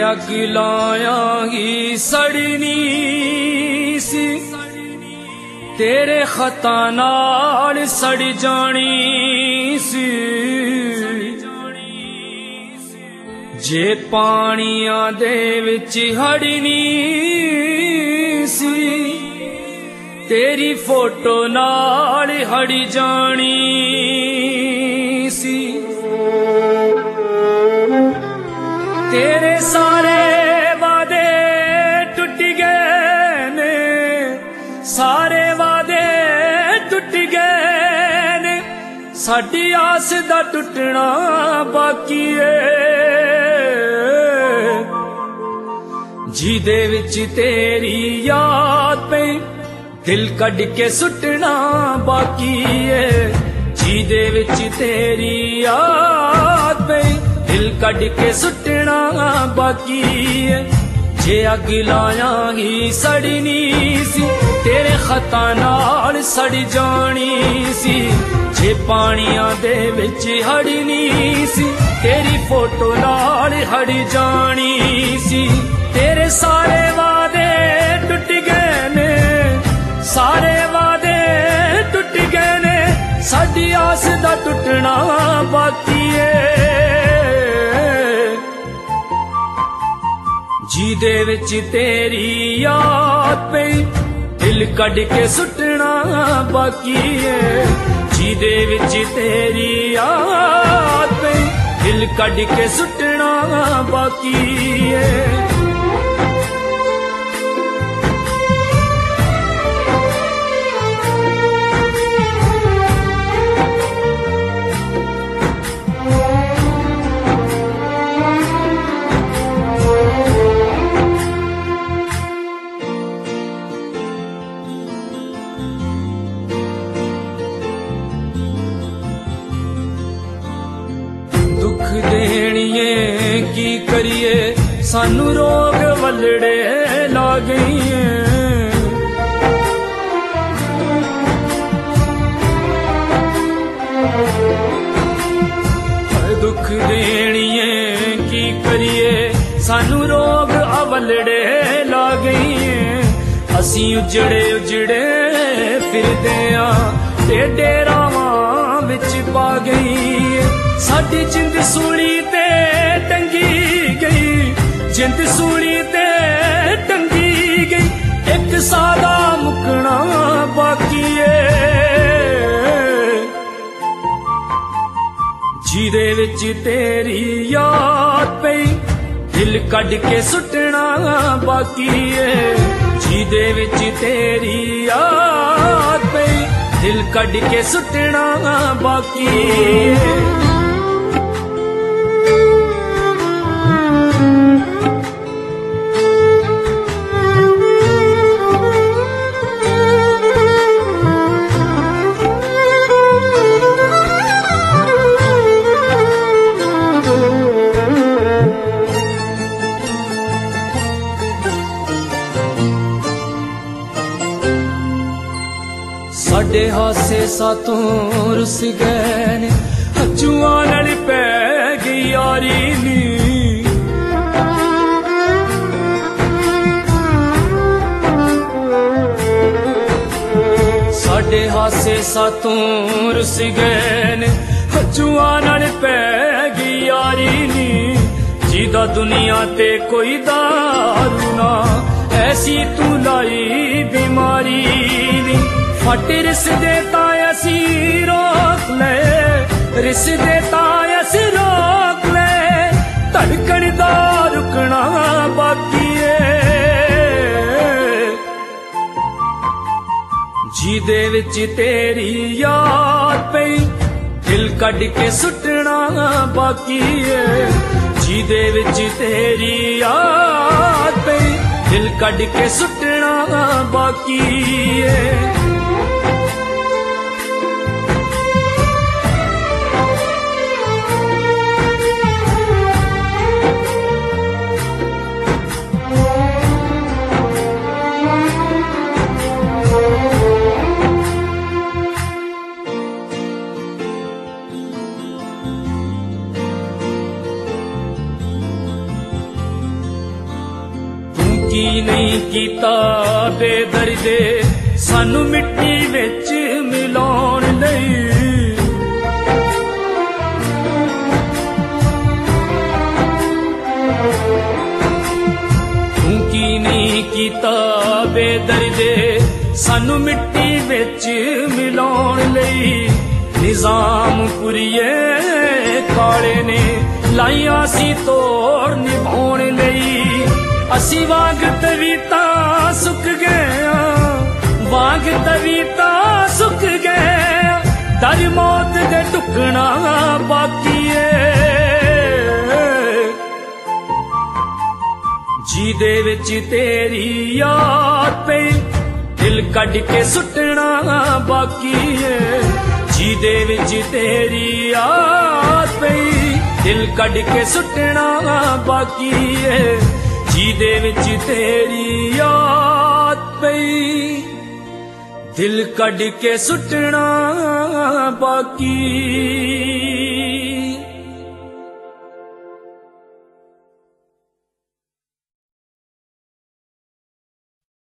अग लायांगी सड़नी सी तेरे खता नाल सड़ जानी सी जे पानिया दे विच हड़नी सी तेरी फोटो नाल हड़ी जानी सी तेरे सारे वादे टूट गए ने सारे वादे टूट गए ने साडी आस दा टुटना बाकी है जी दे विच तेरी याद पे दिल कढ़ के सुटना बाकी है जी दे विच तेरी याद पे दिल कढ़ के सुटना बाकी है जे अग लायांगी सड़नी सी तेरे खता नाल सड़ जानी सी जे पानिया दे विच हड़नी सी तेरी फोटो नाल हड़ जानी सी तेरे सारे वादे टूट गए ने सारे वादे टूट गए ने साडी आस दा टुटना बाकी है जी दे विच तेरी याद पे दिल कढ़ के सुटना बाकी है जी दे विच तेरी याद पे दिल कढ़ के सुटना बाकी है देनिए की करिए सानू रोग वलड़े ला गई दुख देनिए की करिए सानू रोग अवलड़े ला गई असी उजड़े उजड़े फिरदे ते डेरावां विच पा गई साडी जिंद सूली ते टंगी गई जिंद सूली ते टंगी गई एक सादा मुकना बाकी है जिदे विच तेरी याद पे दिल कढ़ के सुटना बाकी है जिदे विच तेरी याद पे दिल कढ़ के सुटना बाकी है साडे हासे सातों रुस गए ने हजूआं नाल पै गई यारी नी साडे हासे सातों रुस गए ने हजूआं नाल पै गई यारी नी जिदा दुनिया ते कोई दारू ना ऐसी तू लाई बीमारी नी फट रिस देता असी रोक ले रिस देता असी रोक ले धड़कन दा रुकना बाकी है जिदे विच तेरी याद पे दिल कढ़ के सुटना बाकी है जिदे विच तेरी याद पे दिल कढ़ के सुटना बाकी है ਬੇਦਰਦੇ ਸਾਨੂੰ ਮਿੱਟੀ ਵਿੱਚ ਮਿਲਾਉਣ ਲਈ। ਤੂੰ ਕੀ ਨਹੀਂ ਕੀਤਾ ਬੇਦਰਦੇ ਸਾਨੂੰ ਮਿੱਟੀ ਵਿੱਚ ਮਿਲਾਉਣ ਲਈ। ਨਿਜ਼ਾਮਪੁਰੀਏ ਕਾਲੇ ਨੇ ਲਾਈਆਂ ਸੀ ਤੋੜ ਨਿਭਾਉਣ ਲਈ। ਅਸੀਂ ਵਾਂਗ ਤਵੀਤਾ ਸੁੱਕ ਗਏ, ਵਾਂਗ ਤਵੀਤਾ ਸੁੱਕ ਗਏ, ਡਰ ਮੌਤ ਦੇ ਢੁਕਣਾ ਬਾਕੀ ਏ। ਜਿਹਦੇ ਵਿੱਚ ਤੇਰੀ ਯਾਦ ਪਈ ਦਿਲ ਕੱਢ ਕੇ ਸੁੱਟਣਾ ਬਾਕੀ ਏ। ਜਿਹਦੇ ਵਿੱਚ ਤੇਰੀ ਯਾਦ ਪਈ ਦਿਲ ਕੱਢ ਕੇ ਸੁੱਟਣਾ ਬਾਕੀ ਏ। ਜਿਹਦੇ ਵਿੱਚ ਤੇਰੀ ਯਾਦ ਪਈ ਦਿਲ ਕੱਢ ਕੇ ਸੁੱਟਣਾ ਬਾਕੀ।